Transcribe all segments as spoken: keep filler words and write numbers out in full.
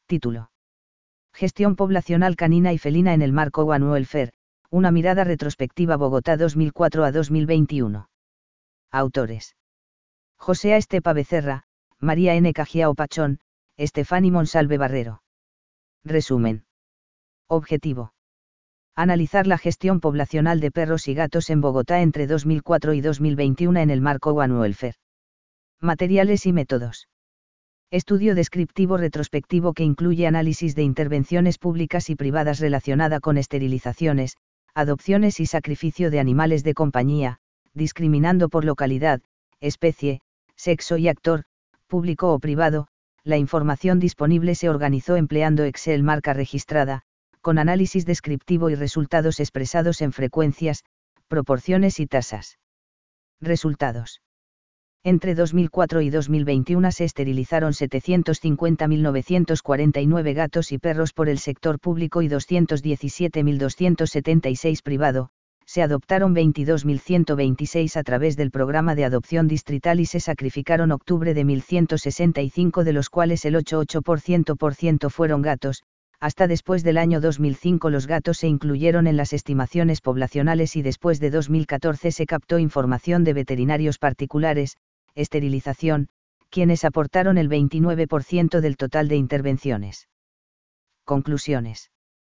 Título. Gestión poblacional canina y felina en el marco One Welfare, una mirada retrospectiva Bogotá dos mil cuatro a dos mil veintiuno. Autores. José A. Estepa Becerra, María N. Cajiao Pachón, Estefany Monsalve Barrero. Resumen. Objetivo. Analizar la gestión poblacional de perros y gatos en Bogotá entre dos mil cuatro y dos mil veintiuno en el marco One Welfare. Materiales y métodos. Estudio descriptivo retrospectivo que incluye análisis de intervenciones públicas y privadas relacionada con esterilizaciones, adopciones y sacrificio de animales de compañía, discriminando por localidad, especie, sexo y actor, público o privado. La información disponible se organizó empleando Excel marca registrada, con análisis descriptivo y resultados expresados en frecuencias, proporciones y tasas. Resultados. Entre dos mil cuatro y dos mil veintiuno se esterilizaron setecientos cincuenta mil novecientos cuarenta y nueve gatos y perros por el sector público y doscientos diecisiete mil doscientos setenta y seis privado, se adoptaron veintidós mil ciento veintiséis a través del programa de adopción distrital y se sacrificaron octubre de mil ciento sesenta y cinco, de los cuales el ocho coma ocho por ciento por ciento fueron gatos. Hasta después del año dos mil cinco los gatos se incluyeron en las estimaciones poblacionales y después de dos mil catorce se captó información de veterinarios particulares, esterilización, quienes aportaron el veintinueve por ciento del total de intervenciones. Conclusiones.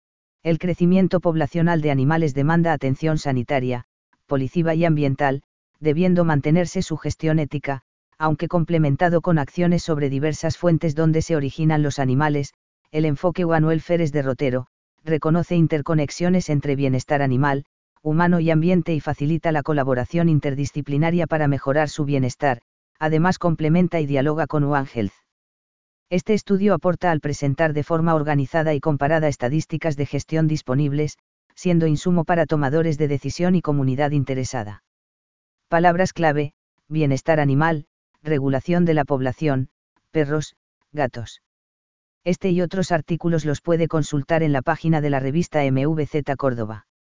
El crecimiento poblacional de animales demanda atención sanitaria, policiva y ambiental, debiendo mantenerse su gestión ética, aunque complementado con acciones sobre diversas fuentes donde se originan los animales. El enfoque One Welfare es derrotero, reconoce interconexiones entre bienestar animal, humano y ambiente y facilita la colaboración interdisciplinaria para mejorar su bienestar. Además complementa y dialoga con One Health. Este estudio aporta al presentar de forma organizada y comparada estadísticas de gestión disponibles, siendo insumo para tomadores de decisión y comunidad interesada. Palabras clave: bienestar animal, regulación de la población, perros, gatos. Este y otros artículos los puede consultar en la página de la revista M V Z Córdoba.